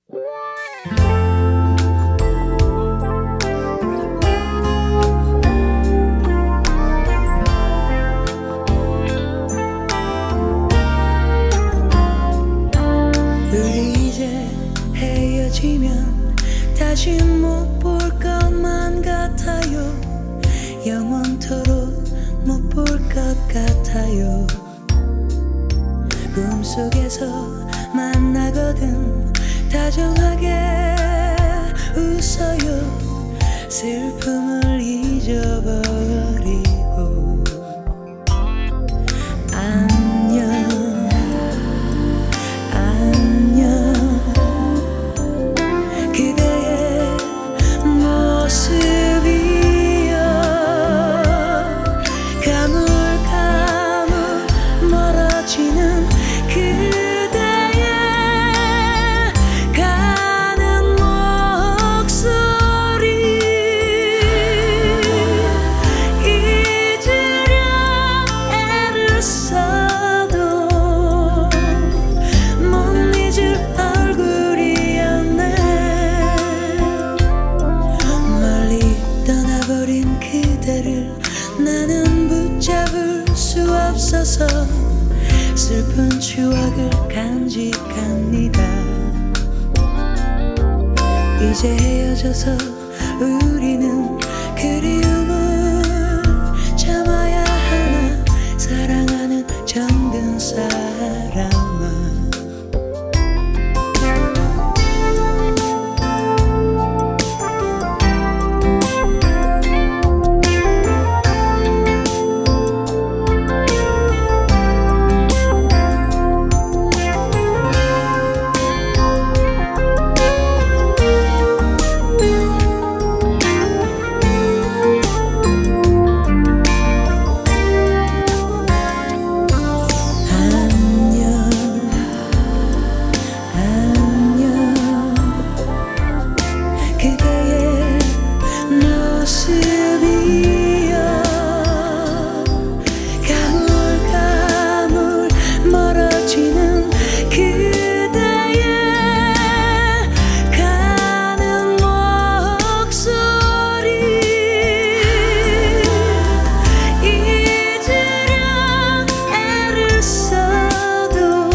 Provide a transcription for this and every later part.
우리 이제 헤어지면 다시 못 볼 것만 같아요. 영원토록 못 볼 것 같아요. 꿈속에서 만나거든 다정하게 웃어요. 슬픔을 잊어버리고 안녕 안녕. 그대의 모습이여 가물가물 멀어지는 그대의 가는 목소리 잊으려 애를 써도 못 잊을 얼굴이었네. 멀리 떠나버린 그대를 나는 붙잡을 수 없어서 슬픈 추억을 간직합니다. 이제 헤어져서 우리는 그리움을 참아야 하나. 사랑하는 정든 사람아. 그대의 모습이여 가물가물 멀어지는 그대의 가는 목소리 잊으려 애를 써도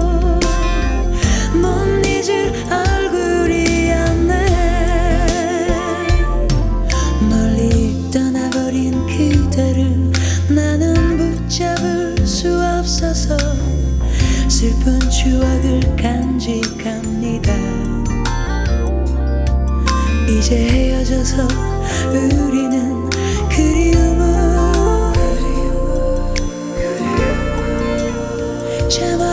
못 잊을 얼굴이었네. 멀리 떠나버린 그대를 나는 붙잡을 수 없어서 슬픈 추억을 간직합니다. 이제 헤어져서 우리는 그리움을 참아